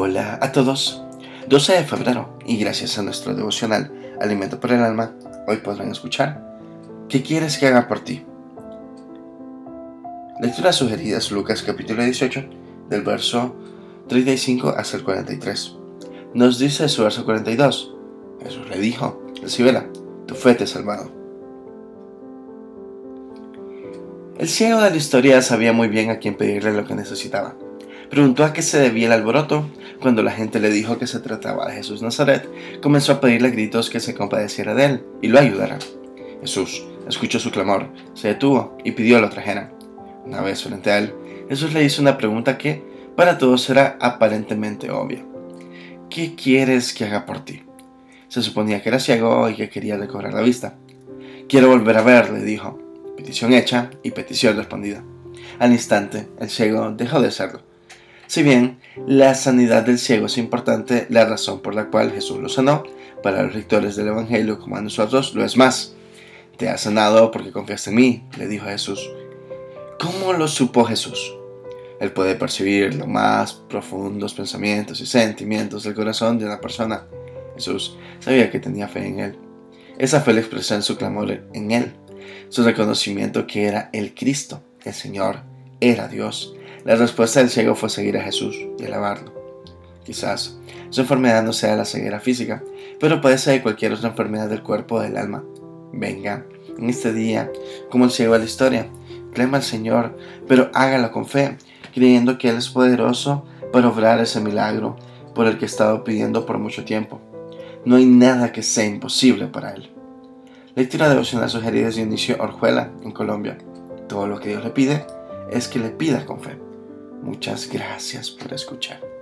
Hola a todos, 12 de febrero y gracias a nuestro devocional Alimento para el Alma, hoy podrán escuchar ¿Qué quieres que haga por ti? Lecturas sugeridas: Lucas capítulo 18, del verso 35 hasta el 43. Nos dice su verso 42: Jesús le dijo: Recíbela, tu fe te ha salvado. El ciego de la historia sabía muy bien a quién pedirle lo que necesitaba. Preguntó a qué se debía el alboroto. Cuando la gente le dijo que se trataba de Jesús Nazaret, comenzó a pedirle a gritos que se compadeciera de él y lo ayudara. Jesús escuchó su clamor, se detuvo y pidió lo trajeran. Una vez frente a él, Jesús le hizo una pregunta que para todos era aparentemente obvia: ¿qué quieres que haga por ti? Se suponía que era ciego y que quería recobrar la vista. Quiero volver a ver, le dijo. Petición hecha y petición respondida. Al instante, el ciego dejó de serlo. Si bien la sanidad del ciego es importante, la razón por la cual Jesús lo sanó, para los lectores del Evangelio como a nosotros, lo es más. Te has sanado porque confiaste en mí, le dijo Jesús. ¿Cómo lo supo Jesús? Él puede percibir los más profundos pensamientos y sentimientos del corazón de una persona. Jesús sabía que tenía fe en él. Esa fe la expresó en su clamor en él, su reconocimiento que era el Cristo, el Señor, era Dios. La respuesta del ciego fue seguir a Jesús y alabarlo. Quizás su enfermedad no sea la ceguera física, pero puede ser cualquier otra enfermedad del cuerpo o del alma. Venga, en este día, como el ciego de la historia, clama al Señor, pero hágalo con fe, creyendo que Él es poderoso para obrar ese milagro por el que ha estado pidiendo por mucho tiempo. No hay nada que sea imposible para Él. Lectura devocional sugerida de Dionisio Orjuela, en Colombia. Todo lo que Dios le pide es que le pida con fe. Muchas gracias por escuchar.